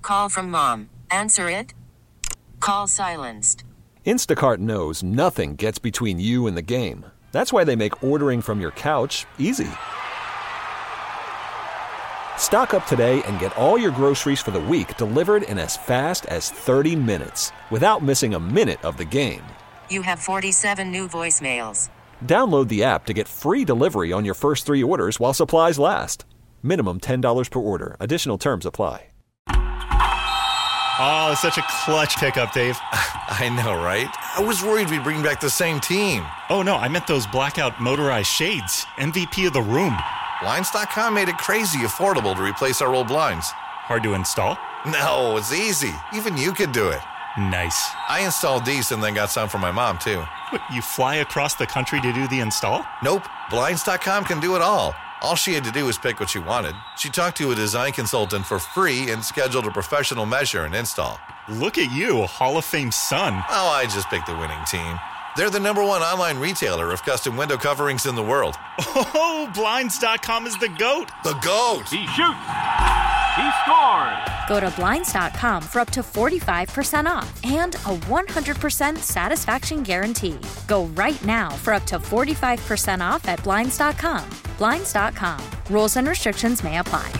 Call from mom. Answer it. Call silenced. Instacart knows nothing gets between you and the game. That's why they make ordering from your couch easy. Stock up today and get all your groceries for the week delivered in as fast as 30 minutes without missing a minute of the game. You have 47 new voicemails. Download the app to get free delivery on your first 3 orders while supplies last. Minimum $10 per order. Additional terms apply. Oh, such a clutch pickup, Dave. I know, right? I was worried we'd bring back the same team. Oh, no, I meant those blackout motorized shades. MVP of the room. Blinds.com made it crazy affordable to replace our old blinds. Hard to install? No, it's easy. Even you could do it. Nice. I installed these and then got some for my mom, too. What, you fly across the country to do the install? Nope. Blinds.com can do it all. All she had to do was pick what she wanted. She talked to a design consultant for free and scheduled a professional measure and install. Look at you, Hall of Fame son. Oh, I just picked the winning team. They're the #1 online retailer of custom window coverings in the world. Oh, Blinds.com is the GOAT. The GOAT. He shoots. He scores. Go to Blinds.com for up to 45% off and a 100% satisfaction guarantee. Go right now for up to 45% off at Blinds.com. Blinds.com. Rules and restrictions may apply.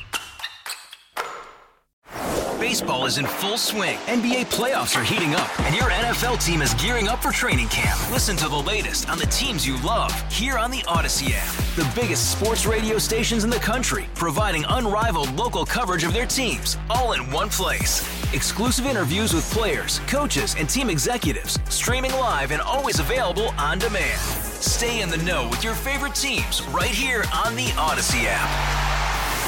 Baseball is in full swing. NBA playoffs are heating up, and your NFL team is gearing up for training camp. Listen to the latest on the teams you love here on the Odyssey app. The biggest sports radio stations in the country, providing unrivaled local coverage of their teams, all in one place. Exclusive interviews with players, coaches, and team executives, streaming live and always available on demand. Stay in the know with your favorite teams right here on the Odyssey app.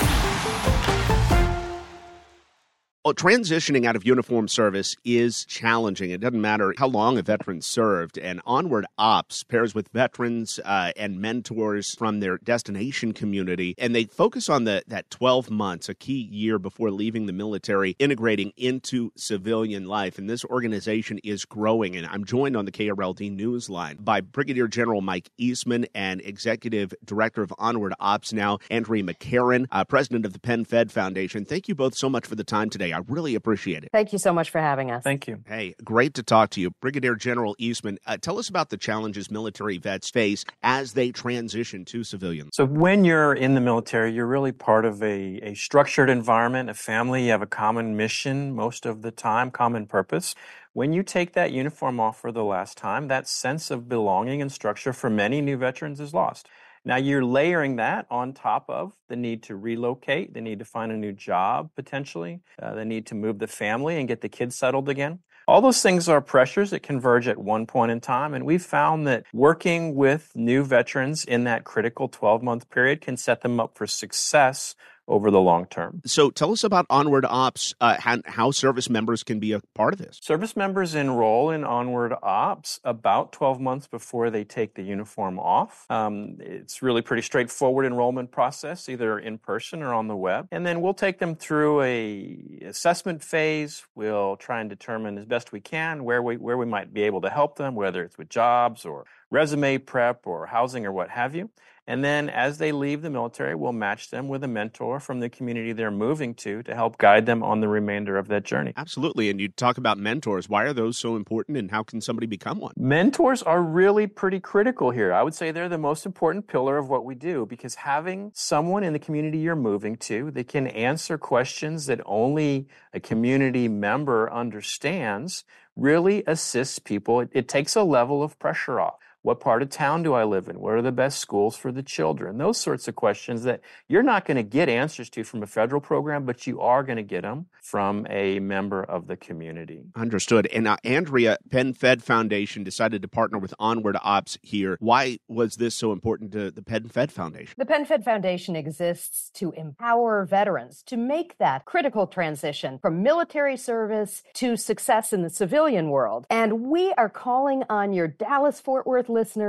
Well, transitioning out of uniform service is challenging. It doesn't matter how long a veteran served. And Onward Ops pairs with veterans and mentors from their destination community. And they focus on that 12 months, a key year before leaving the military, integrating into civilian life. And this organization is growing. And I'm joined on the KRLD Newsline by Brigadier General Mike Eastman and Executive Director of Onward Ops now, Andrea McCarran, President of the Penn Fed Foundation. Thank you both so much for the time today. I really appreciate it. Thank you so much for having us. Thank you. Hey, great to talk to you. Brigadier General Eastman, tell us about the challenges military vets face as they transition to civilians. So when you're in the military, you're really part of a structured environment, a family. You have a common mission most of the time, common purpose. When you take that uniform off for the last time, that sense of belonging and structure for many new veterans is lost. Now you're layering that on top of the need to relocate, the need to find a new job potentially, the need to move the family and get the kids settled again. All those things are pressures that converge at one point in time, and we've found that working with new veterans in that critical 12-month period can set them up for success over the long term. So tell us about Onward Ops, how service members can be a part of this. Service members enroll in Onward Ops about 12 months before they take the uniform off. It's really pretty straightforward enrollment process, either in person or on the web. And then we'll take them through a assessment phase. We'll try and determine as best we can where we might be able to help them, whether it's with jobs or resume prep or housing or what have you. And then as they leave the military, we'll match them with a mentor from the community they're moving to help guide them on the remainder of that journey. Absolutely. And you talk about mentors. Why are those so important, and how can somebody become one? Mentors are really pretty critical here. I would say they're the most important pillar of what we do, because having someone in the community you're moving to that can answer questions that only a community member understands really assists people. It takes a level of pressure off. What part of town do I live in? What are the best schools for the children? Those sorts of questions that you're not going to get answers to from a federal program, but you are going to get them from a member of the community. Understood. And Andrea, Penn Fed Foundation decided to partner with Onward Ops here. Why was this so important to the Penn Fed Foundation? The Penn Fed Foundation exists to empower veterans to make that critical transition from military service to success in the civilian world. And we are calling on your Dallas-Fort Worth listeners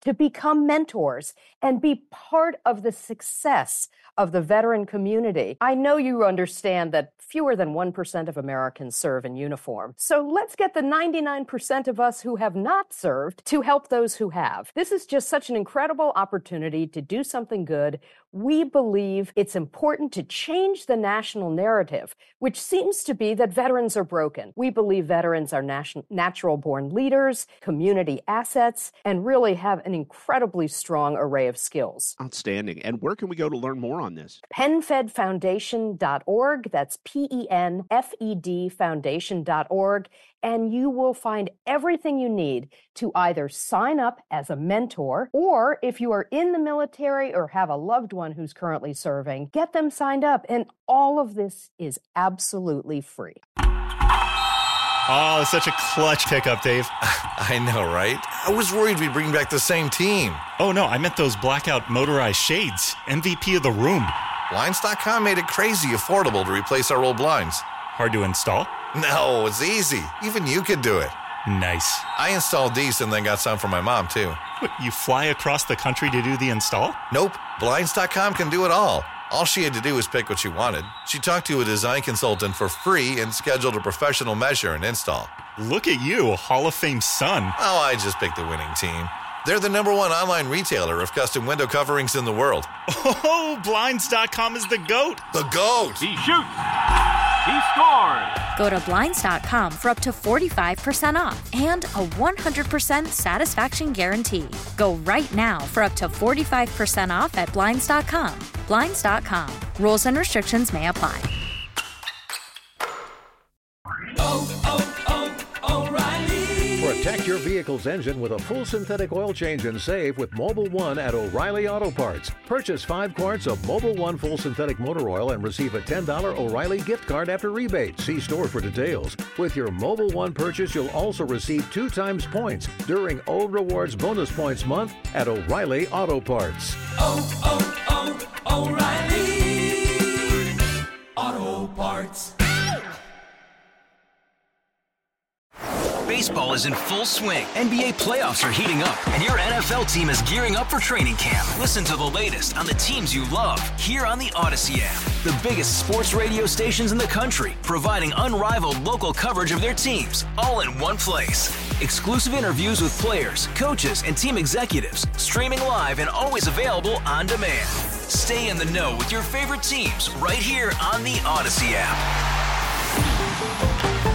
to become mentors and be part of the success of the veteran community. I know you understand that fewer than 1% of Americans serve in uniform. So let's get the 99% of us who have not served to help those who have. This is just such an incredible opportunity to do something good. We believe it's important to change the national narrative, which seems to be that veterans are broken. We believe veterans are natural-born leaders, community assets, and really have an incredibly strong array of skills. Outstanding. And where can we go to learn more on this? PenFedFoundation.org. That's PENFED Foundation.org. And you will find everything you need to either sign up as a mentor, or if you are in the military or have a loved one who's currently serving, get them signed up. And all of this is absolutely free. Oh, such a clutch pickup, Dave. I know, right? I was worried we'd bring back the same team. Oh, no, I meant those blackout motorized shades. MVP of the room. Blinds.com made it crazy affordable to replace our old blinds. Hard to install? No, it's easy. Even you could do it. Nice. I installed these and then got some for my mom, too. What, you fly across the country to do the install? Nope. Blinds.com can do it all. All she had to do was pick what she wanted. She talked to a design consultant for free and scheduled a professional measure and install. Look at you, Hall of Fame son. Oh, I just picked the winning team. They're the #1 online retailer of custom window coverings in the world. Oh, Blinds.com is the GOAT. The GOAT! He shoots. He scores. Go to Blinds.com for up to 45% off and a 100% satisfaction guarantee. Go right now for up to 45% off at Blinds.com. Blinds.com. Rules and restrictions may apply. Protect your vehicle's engine with a full synthetic oil change and save with Mobil 1 at O'Reilly Auto Parts. Purchase 5 quarts of Mobil 1 full synthetic motor oil and receive a $10 O'Reilly gift card after rebate. See store for details. With your Mobil 1 purchase, you'll also receive 2 times points during O Rewards Bonus Points Month at O'Reilly Auto Parts. O'Reilly Auto Parts. Baseball is in full swing. NBA playoffs are heating up, and your NFL team is gearing up for training camp. Listen to the latest on the teams you love here on the Odyssey app. The biggest sports radio stations in the country, providing unrivaled local coverage of their teams, all in one place. Exclusive interviews with players, coaches, and team executives, streaming live and always available on demand. Stay in the know with your favorite teams right here on the Odyssey app.